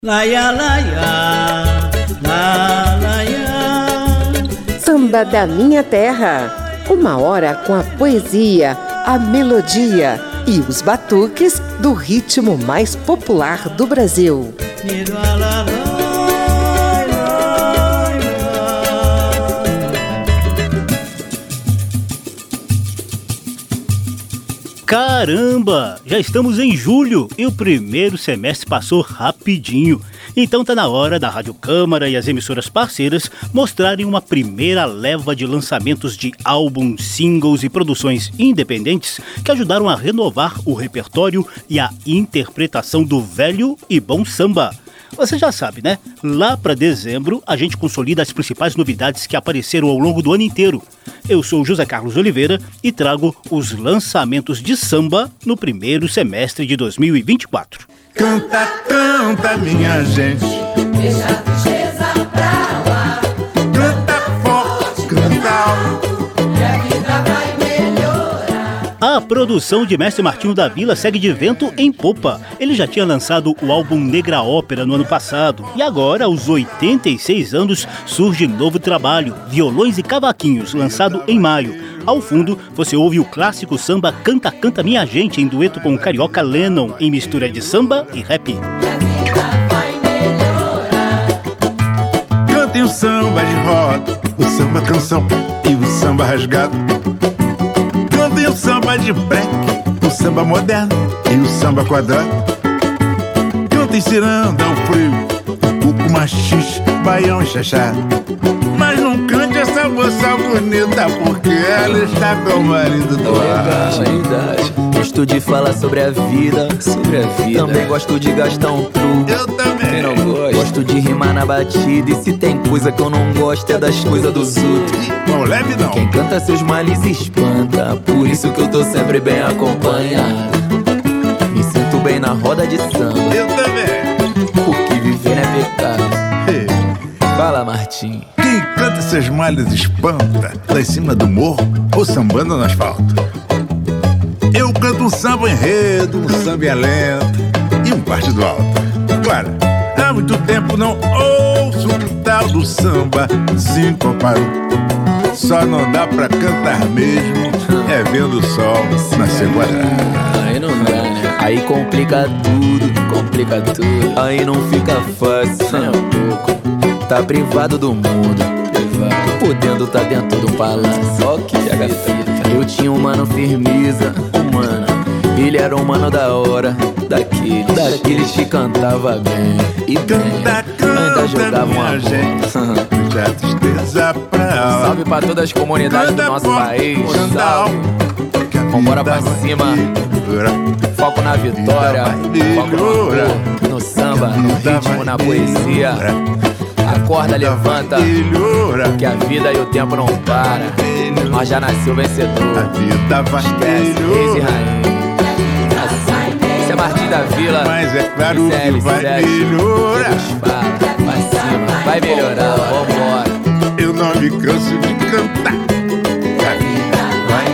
Laia, laia, la, laia. Samba da Minha Terra. Uma hora com a poesia, a melodia e os batuques do ritmo mais popular do Brasil. Caramba! Já estamos em julho e o primeiro semestre passou rapidinho. Então tá na hora da Rádio Câmara e as emissoras parceiras mostrarem uma primeira leva de lançamentos de álbuns, singles e produções independentes que ajudaram a renovar o repertório e a interpretação do velho e bom samba. Você já sabe, né? Lá para dezembro, a gente consolida as principais novidades que apareceram ao longo do ano inteiro. Eu sou José Carlos Oliveira e trago os lançamentos de samba no primeiro semestre de 2024. Canta, canta, minha gente. Deixa a tristeza pra lá. Canta forte, canta alto. Que a vida vai melhorar. A produção de Mestre Martinho da Vila segue de vento em popa. Ele já tinha lançado o álbum Negra Ópera no ano passado. E agora, aos 86 anos, surge novo trabalho, Violões e Cavaquinhos, lançado em maio. Ao fundo, você ouve o clássico samba Canta, Canta Minha Gente, em dueto com o carioca Lennon, em mistura de samba e rap. Que a vida vai melhorar. Cantem o samba de roda, o samba canção e o samba rasgado. Cantem o samba de break, o samba moderno e o samba quadrado. Cantem ciranda, o frio, o cuco machixe, baião e chachado. Mas não cante essa moça bonita, porque ela está com o marido do lado. Verdade. Gosto de falar sobre a vida, Também gosto de gastar um truque. Eu também. Quem não gosta? Gosto de rimar na batida. E se tem coisa que eu não gosto é das coisas dos outros. Não leve não. Quem canta seus males espanta. Por isso que eu tô sempre bem acompanhado. Me sinto bem na roda de samba. Eu também. Porque viver não é pecado. Fala, Martim. Quem canta seus males espanta, lá em cima do morro ou sambando no asfalto. Eu canto um samba enredo, um samba lento e um partido alto. Claro, há muito tempo não ouço o tal do samba sincopado. Só não dá pra cantar mesmo, é vendo o sol nascer quadrado. Aí não dá, né? Aí complica tudo. Aí não fica fácil, nem um pouco. Tá privado do mundo, podendo tá dentro do palácio. Só que eu tinha um mano firmeza, ele era um mano da hora, daqueles que cantava bem. E Canta, ainda jogava uma minha gente, bola. deixa a tristeza pra lá. Salve pra todas as comunidades do nosso país. Salve. Vambora pra cima. Foco na vitória, foco no amor, no samba, no ritmo, na poesia. Acorda, levanta, que a vida e o tempo não para. Nós já nasceu vencedor. A vida vai Esquece, reis e rainha. Esse é Martim da Vila. Mas é claro que CL7, vai melhorar. Deus fala, vai cima, vai melhorar, vambora. Eu não me canso de cantar. A vida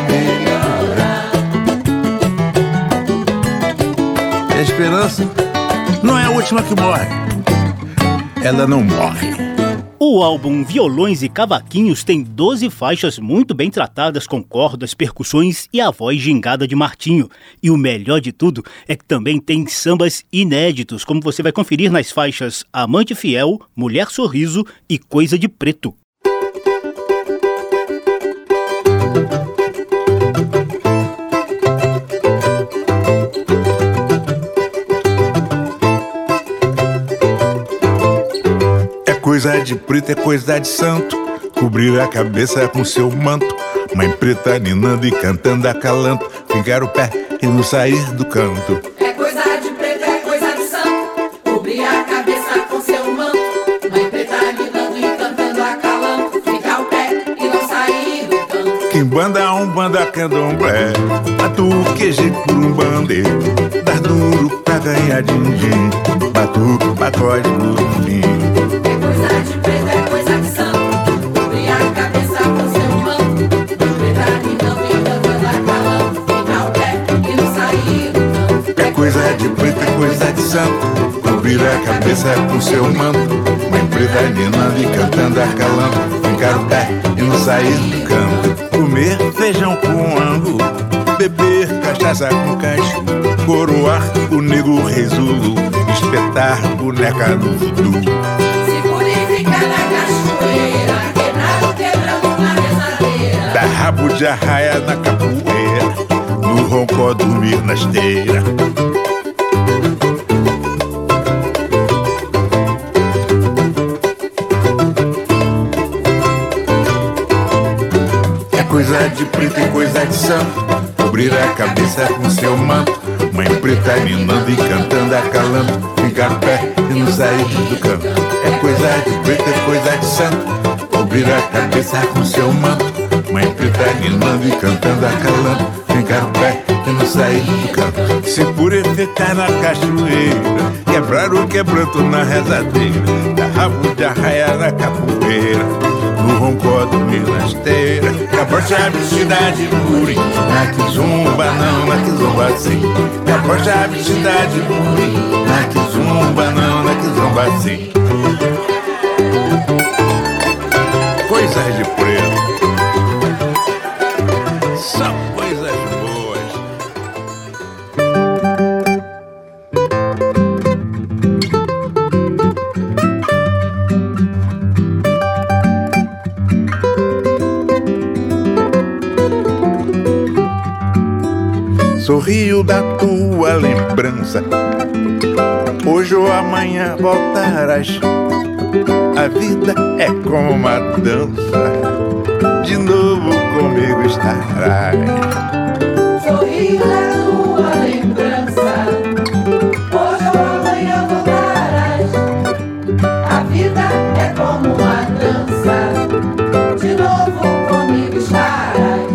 vai melhorar. E a esperança não é a última que morre. Ela não morre. O álbum Violões e Cavaquinhos tem 12 faixas muito bem tratadas com cordas, percussões e a voz gingada de Martinho. E o melhor de tudo é que também tem sambas inéditos, como você vai conferir nas faixas Amante Fiel, Mulher Sorriso e Coisa de Preto. Coisa de preto é coisa de santo, cobrir a cabeça com seu manto. Mãe preta ninando e cantando acalanto, fincar o pé e não sair do canto. É coisa de preto, é coisa de santo. Cobrir a cabeça com seu manto. Mãe preta lidando e cantando acalanto. Ficar o pé e não sair do canto. Quem banda umbanda candomblé, batuque curumbandê, dar duro pra ganhar din-din, batuque, pagode, gurumim. Coisa de preto é coisa de santo. Cobrir a cabeça com seu manto. Preta lidando e cantando acalanto. Ficar o pé e não sair do canto. É coisa de preto, é coisa de santo, cobrir a cabeça com seu manto. Mãe preta ninando e cantando, acalando, fincar o pé e não sair do canto. Comer feijão com angu, beber cachaça com cacho, coroar o negro rei Zulu, espetar boneca do voodoo. Se purificar na cachoeira, quebrando na rezadeira, Dar rabo de arraia na capoeira, no roncó dormir na esteira. É coisa de preto e coisa de santo, cobrir a cabeça com seu manto. Mãe preta ninando e cantando, acalando, ficar pé e não sair do canto. É coisa de preto e coisa de santo, cobrir a cabeça com seu manto. Mãe preta ninando e cantando, acalando, ficar pé e não sair do canto. Se purificar na cachoeira, quebrar o quebranto na rezadeira, dar rabo de arraia na capoeira, no roncó dormir na esteira. Cabrocha vestida de murim, na kizumba não, na kizumba sim. Cabrocha vestida de murim, na kizumba não, na kizumba sim. Coisas de preto, só coisas boas. Sorrio da tua lembrança, hoje ou amanhã voltarás. A vida é como uma dança, de novo comigo estarás. sorriso da tua lembrança, hoje ou amanhã voltarás. A vida é como uma dança, de novo comigo estarás.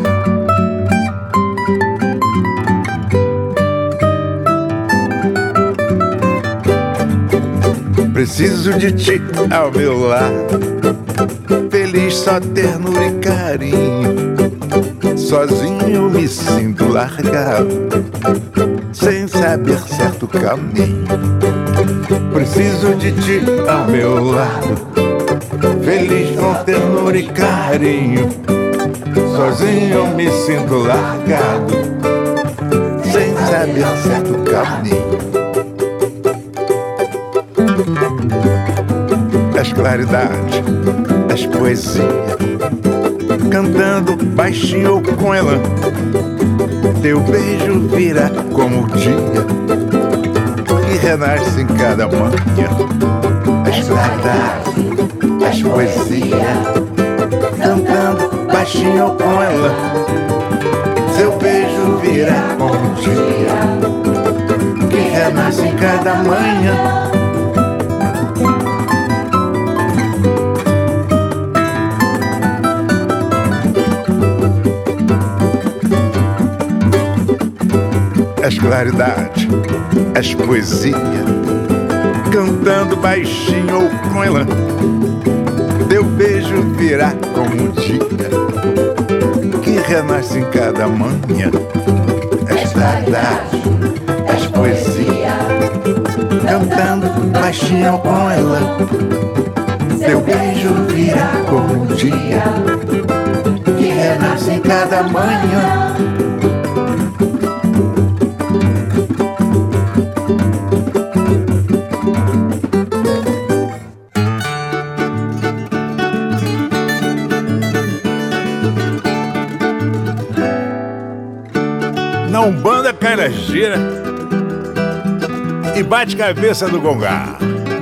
Preciso de ti ao meu lado, feliz só ternura e carinho. Sozinho me sinto largado, sem saber certo caminho. Preciso de ti ao meu lado, feliz com ternura e carinho. Sozinho me sinto largado, sem saber certo caminho. As claridades, as poesias, cantando baixinho ou com ela, teu beijo vira como o dia que renasce em cada manhã. As claridades, as poesias, cantando baixinho ou com ela, seu beijo vira como o dia que renasce em cada manhã. As claridades, as poesias, cantando baixinho ou com ela, teu beijo virá como o dia que renasce em cada manhã. As claridades, as poesias, cantando baixinho ou com ela, teu beijo virá como o dia que renasce em cada manhã. Na Umbanda cai na gira e bate cabeça no gongá.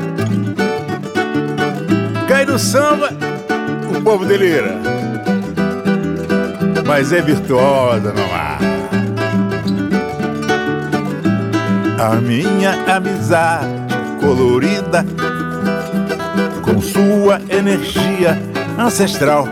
Cai no samba, o povo delira, mas é virtuosa, não há. A minha amizade colorida, com sua energia ancestral,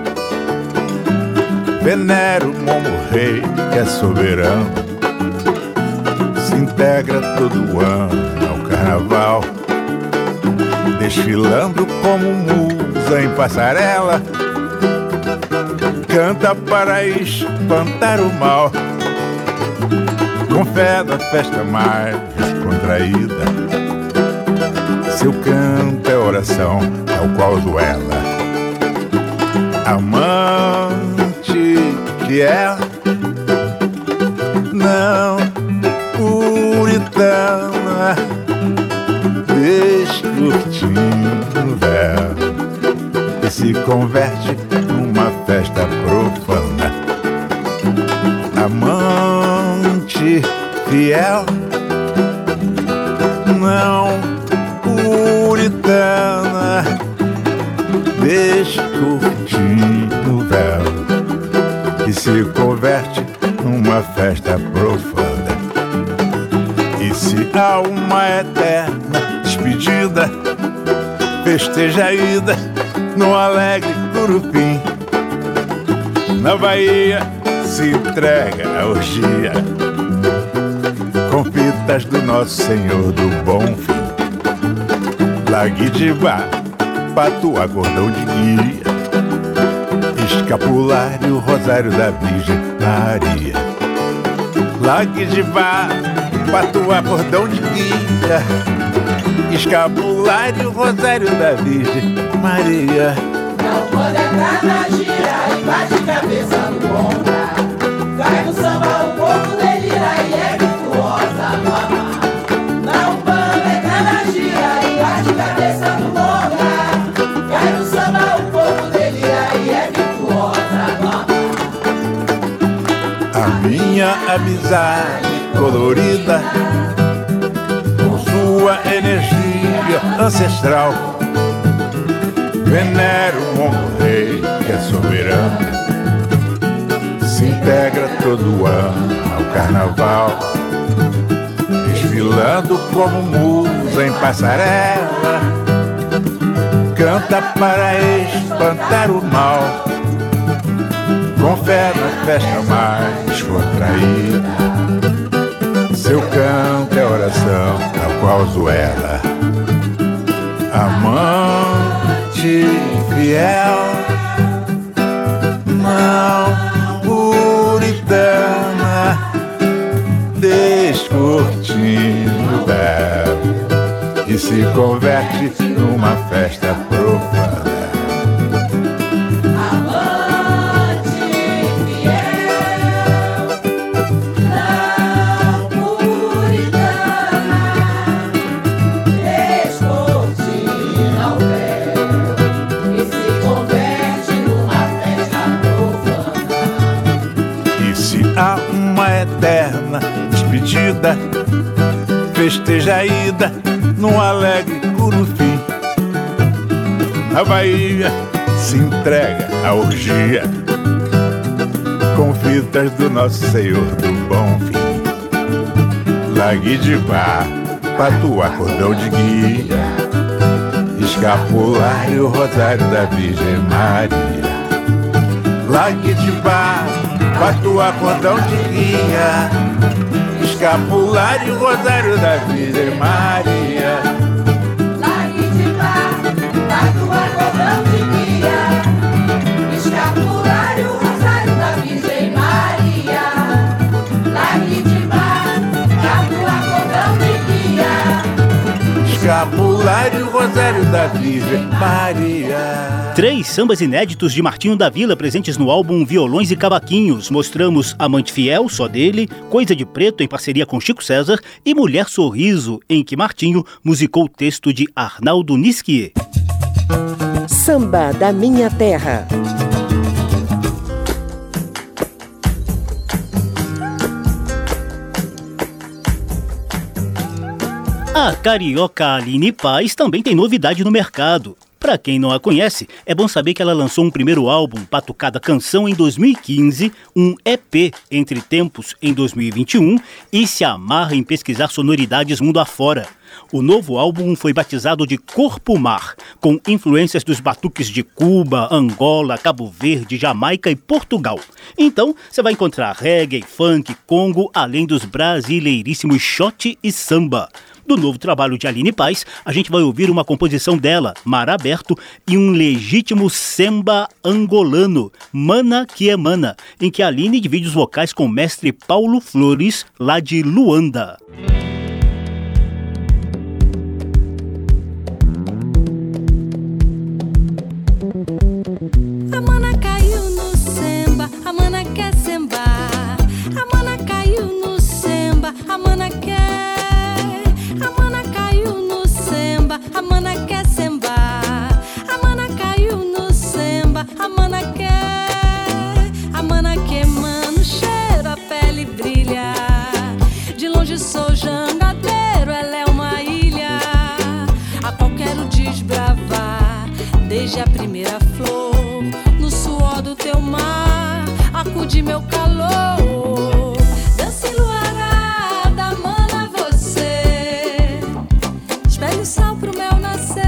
venero o Momo Rei, que é soberano, se integra todo ano ao carnaval, desfilando como musa em passarela, canta para espantar o mal, com fé da festa mais descontraída, Seu canto é oração, tal qual ela. Amante fiel, não puritana, descortina o véu e se converte numa festa profana. Amante fiel, não puritana, descortina o véu e se converte numa festa profana. E se há uma eterna despedida, festeja a ida no alegre Curupim. Na Bahia se entrega a orgia com fitas do Nosso Senhor do Bom Fim. Laguidibá, Patuá, cordão de guia, escapulário, rosário da Virgem Maria. Laguidibá, Patuá, cordão de guia, escapulário, rosário da Virgem Maria. Não pode entrar na gira e bate cabeça no bonga. Cai no samba, o povo delira e é virtuosa, mamá. Não pode entrar na gira e bate cabeça no bonga. Cai no samba, o povo delira e é virtuosa, mamá. A minha amizade colorida, com sua energia ancestral, venero o rei que é soberano, se integra todo ano ao carnaval, desfilando como musa em passarela, canta para espantar o mal, com fé na festa mais contraída. Seu canto é oração, tal qual Zuela. Amante fiel, não puritana, descortina o véu e se converte numa festa profana. Eterna despedida, festeja a ida num alegre Curupim. Na Bahia se entrega a orgia com fitas do Nosso Senhor do Bom Fim. Laguidibá, Patuá, cordão de guia, escapulário, rosário da Virgem Maria. Laguidibá, Patuá, cordão de guia, escapulário, rosário da Virgem Maria. Laguidibá, Patuá, cordão de guia, escapulário, rosário da Virgem Maria. Laguidibá, Patuá, cordão de guia, escapulário, rosário da Virgem Maria. 3 sambas inéditos de Martinho da Vila presentes no álbum Violões e Cavaquinhos. Mostramos Amante Fiel, só dele, Coisa de Preto, em parceria com Chico César, e Mulher Sorriso, em que Martinho musicou o texto de Arnaldo Nisquier. Samba da Minha Terra. A carioca Aline Paz também tem novidade no mercado. Para quem não a conhece, é bom saber que ela lançou um primeiro álbum, Patucada Canção, em 2015, um EP, Entre Tempos, em 2021, e se amarra em pesquisar sonoridades mundo afora. O novo álbum foi batizado de Corpo Mar, com influências dos batuques de Cuba, Angola, Cabo Verde, Jamaica e Portugal. Então, você vai encontrar reggae, funk, congo, além dos brasileiríssimos shot e samba. Do novo trabalho de Aline Paz, a gente vai ouvir uma composição dela, Mar Aberto, e um legítimo samba angolano, Mana que é Mana, em que a Aline divide os vocais com o mestre Paulo Flores, lá de Luanda. desbravar desde a primeira flor. No suor do teu mar, acude meu calor. Dança enluarada, mana você. Espelhe o sal pro mel nascer.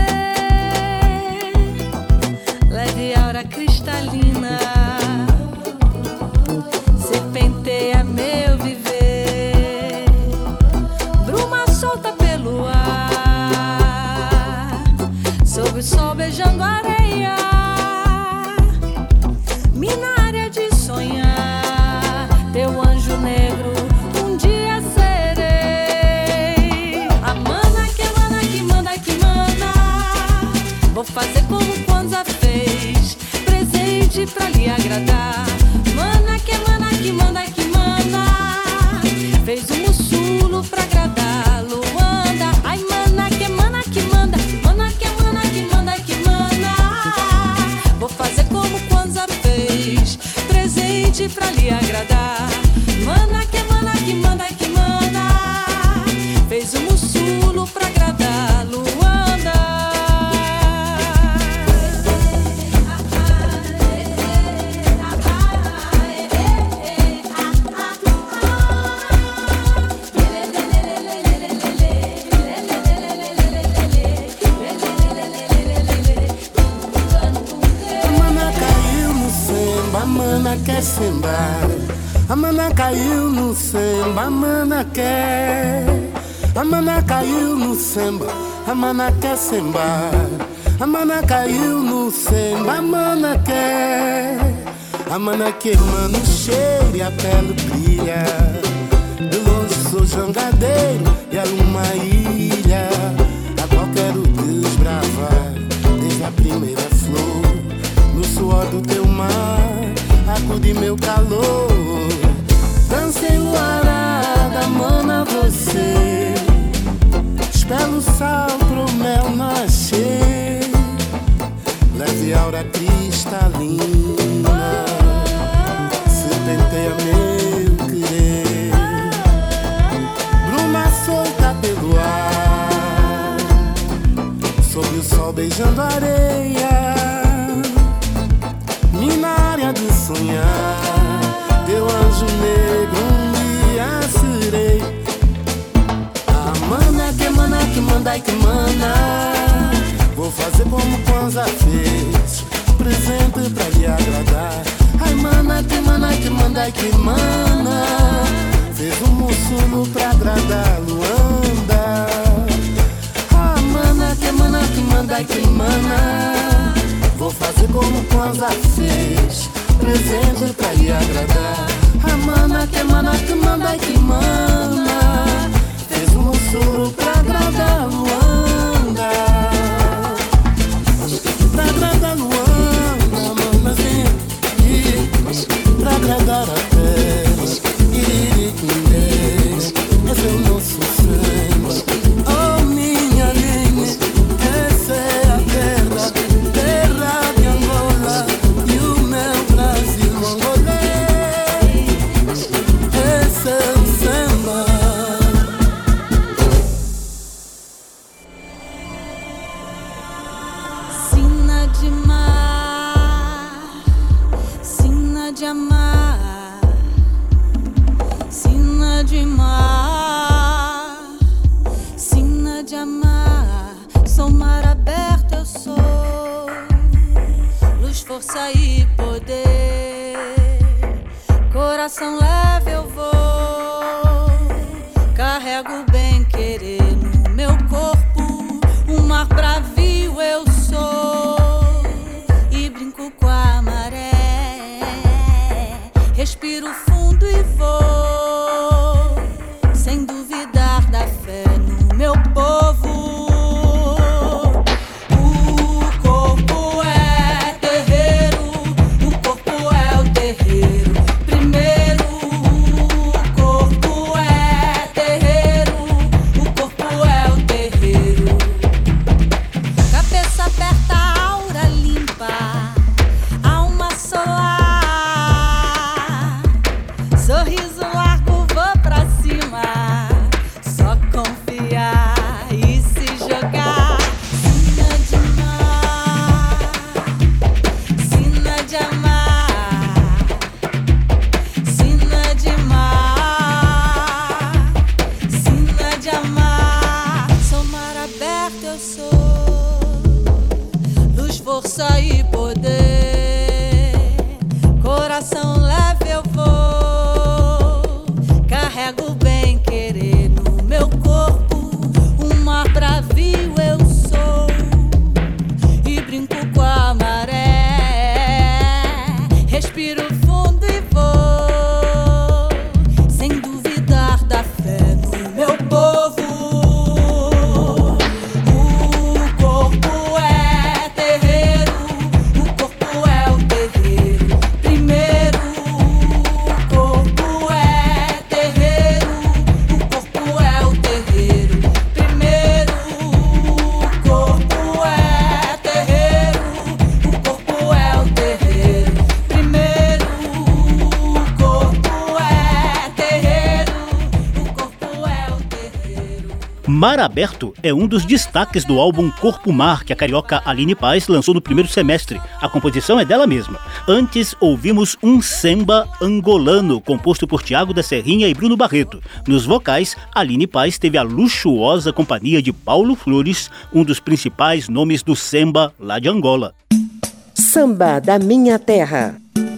Leve aura cristalina, serpenteia meu viver. Bruma solta pelo ar, sob o sol beijando a areia. Minária de sonhar, teu anjo negro, um dia serei. A mana que mana, que manda, que mana. Vou fazer como Kwanzaa fez, presente pra lhe agradar. Mana que mana, que manda, que mana. Fez um mussulo pra agradar Luanda. Ai mana que mana, que manda. Mana que mana, que manda, que mana. Vou fazer como Kwanzaa fez, presente pra lhe agradar. Mana que mana, que manda, que mana. Fez um mussulo pra agradar Luanda. A mana quer sembar, a mana caiu no samba, a mana quer. A mana caiu no samba, a mana quer sembar. A mana caiu no samba, a mana quer. A mana queimando o cheiro e a pele brilha. De longe sou jangadeiro e ela uma ilha, a qual quero desbravar desde a primeira flor. No suor do teu mar, acude meu calor. Dança enluarada, mana você. Espelha o sal pro mel nascer. Leve aura cristalina, serpenteia meu querer. Bruma solta pelo ar, sob o sol beijando a areia. Minária de sonhar, teu anjo negro um dia serei. A mana que mana, que manda e que mana. Vou fazer como Kwanzaa fez, presente pra lhe agradar. Ai mana que mana, que manda e que mana. Fez um mussulo pra agradar Luanda. A mana que mana, que manda e que mana. Vou fazer como Kwanzaa fez, presente pra lhe agradar. A mana que mana, que manda e que mana. Fez um mussulo pra agradar Luanda. Pra agradar Luanda, manazinha. Pra agradar a terra, Iririquindê. Esse é o nosso samba. Oh minha linha, essa é a terra. Terra de Angola e o meu Brasil mongolês. Esse é o samba. Sina de mar, sina de amar, sina de mar, sina de amar. Sou mar aberto, eu sou luz, força e poder. Coração leve eu vou, carrego bem querer no meu corpo. Um mar bravio eu sou e brinco com a maré. Respiro fundo e vou, sem duvidar da fé no meu povo. O corpo é terreiro, o corpo é o terreiro. Primeiro força e poder. Coração leve eu vou, carrego bem querer no meu corpo. Um mar bravio eu sou e brinco com a maré. Respiro fundo e vou, sem duvidar da fé no meu povo. Mar Aberto é um dos destaques do álbum Corpo Mar, que a carioca Aline Paz lançou no primeiro semestre. A composição é dela mesma. Antes, ouvimos um samba angolano, composto por Tiago da Serrinha e Bruno Barreto. Nos vocais, Aline Paz teve a luxuosa companhia de Paulo Flores, um dos principais nomes do samba lá de Angola. Samba da Minha Terra.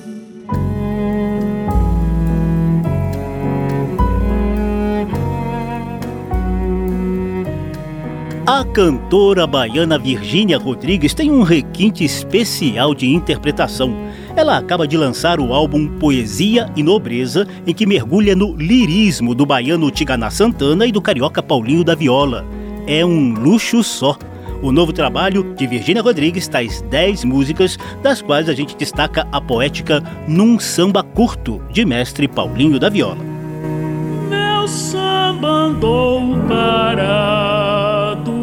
A cantora baiana Virgínia Rodrigues tem um requinte especial de interpretação. Ela acaba de lançar o álbum Poesia e Nobreza, em que mergulha no lirismo do baiano Tiganá Santana e do carioca Paulinho da Viola. É um luxo só. O novo trabalho de Virgínia Rodrigues traz 10 músicas, das quais a gente destaca a poética Num Samba Curto, de mestre Paulinho da Viola. Meu samba andou parado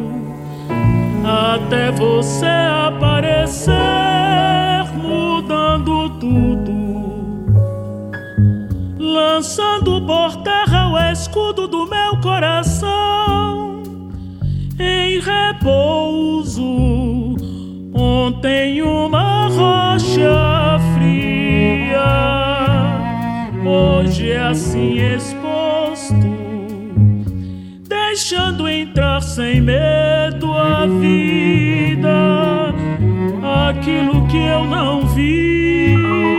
até você aparecer, mudando tudo, lançando por terra o escudo do meu coração em repouso. Ontem uma rocha fria, hoje é assim exposto, deixando entrar sem medo a vida, aquilo que eu não via.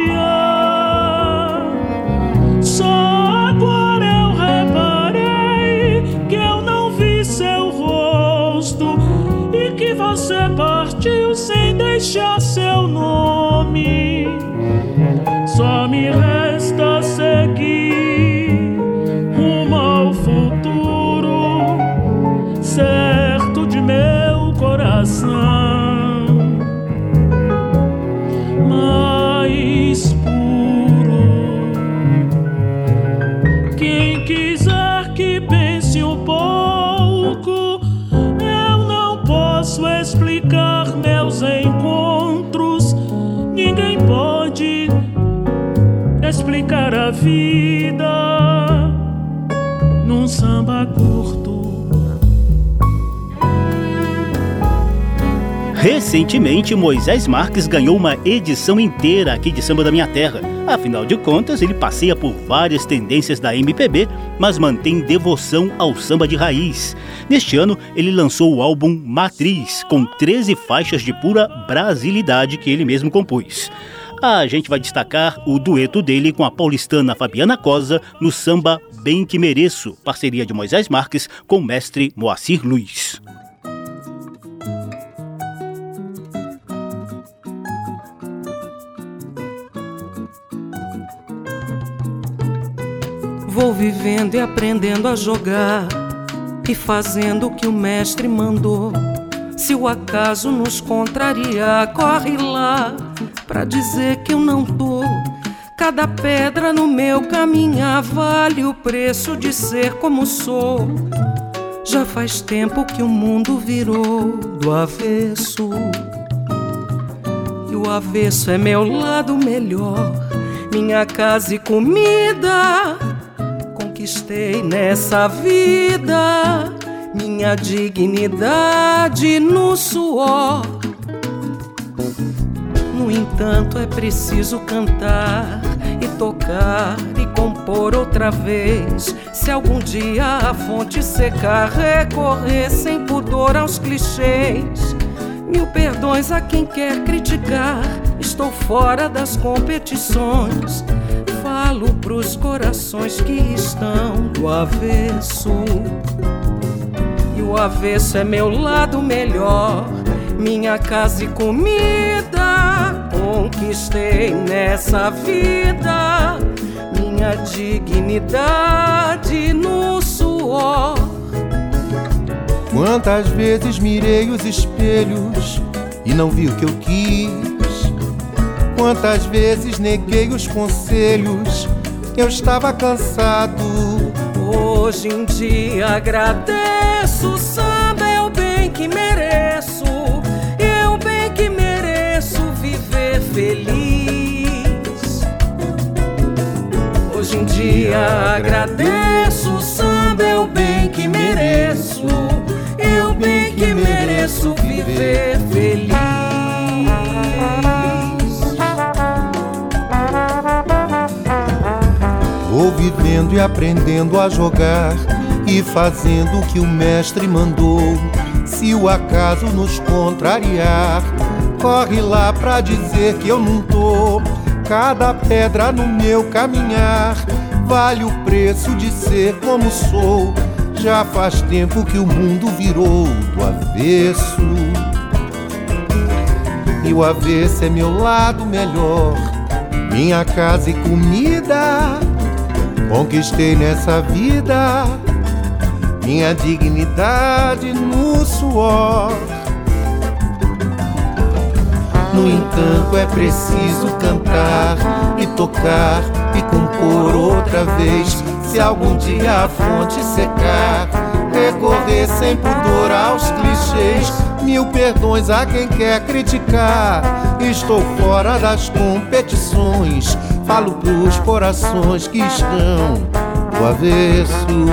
Só agora eu reparei que eu não vi seu rosto e que você partiu sem deixar seu nome. Só me resta seguir rumo ao futuro, certo de meu coração mais puro. Quem quiser que pense um pouco, eu não posso explicar meus encontros. Ninguém pode explicar a vida num samba curto. Recentemente, Moisés Marques ganhou uma edição inteira aqui de Samba da Minha Terra. Afinal de contas, ele passeia por várias tendências da MPB, mas mantém devoção ao samba de raiz. Neste ano, ele lançou o álbum Matriz, com 13 faixas de pura brasilidade que ele mesmo compôs. A gente vai destacar o dueto dele com a paulistana Fabiana Cosa no samba Bem Que Mereço, parceria de Moisés Marques com o mestre Moacir Luiz. Vou vivendo e aprendendo a jogar e fazendo o que o mestre mandou. Se o acaso nos contrariar, corre lá pra dizer que eu não tô. Cada pedra no meu caminhar vale o preço de ser como sou. Já faz tempo que o mundo virou do avesso, e o avesso é meu lado melhor, minha casa e comida. Conquistei nessa vida minha dignidade no suor. No entanto, é preciso cantar e tocar e compor outra vez. Se algum dia a fonte secar, recorrer sem pudor aos clichês. Mil perdões a quem quer criticar. Estou fora das competições. Falo pros corações que estão do avesso. E o avesso é meu lado melhor. Minha casa e comida conquistei nessa vida. Minha dignidade no suor. Quantas vezes mirei os espelhos e não vi o que eu quis. Quantas vezes neguei os conselhos, eu estava cansado. Hoje em dia agradeço, o samba é o bem que mereço. É o bem que mereço viver feliz. Hoje em dia agradeço, o samba é o bem que mereço. É o bem que mereço viver feliz. Vou vivendo e aprendendo a jogar e fazendo o que o mestre mandou. Se o acaso nos contrariar, corre lá pra dizer que eu não tô. Cada pedra no meu caminhar vale o preço de ser como sou. Já faz tempo que o mundo virou do avesso. E o avesso é meu lado melhor. Minha casa e comida conquistei nessa vida. Minha dignidade no suor. No entanto é preciso cantar e tocar e compor outra vez. Se algum dia a fonte secar, recorrer sem pudor aos clichês. Mil perdões a quem quer criticar. Estou fora das competições. Falo pros corações que estão do avesso.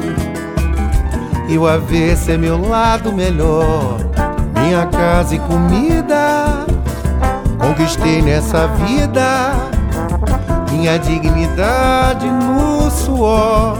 E o avesso é meu lado melhor. Minha casa e comida conquistei nessa vida. Minha dignidade no suor.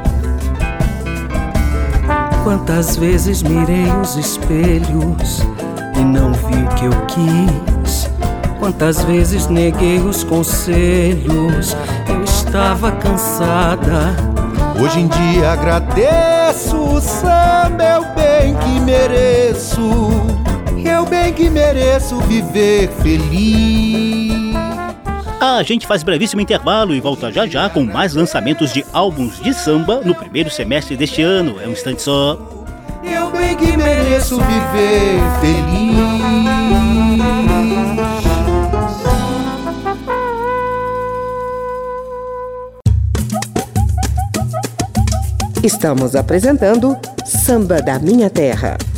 Quantas vezes mirei os espelhos e não vi o que eu quis. Quantas vezes neguei os conselhos, eu estava cansada. Hoje em dia agradeço, o samba é o bem que mereço. É o bem que mereço viver feliz. A gente faz brevíssimo intervalo e volta já já com mais lançamentos de álbuns de samba no primeiro semestre deste ano. É um instante só. É o bem que mereço viver feliz. Estamos apresentando Samba da Minha Terra.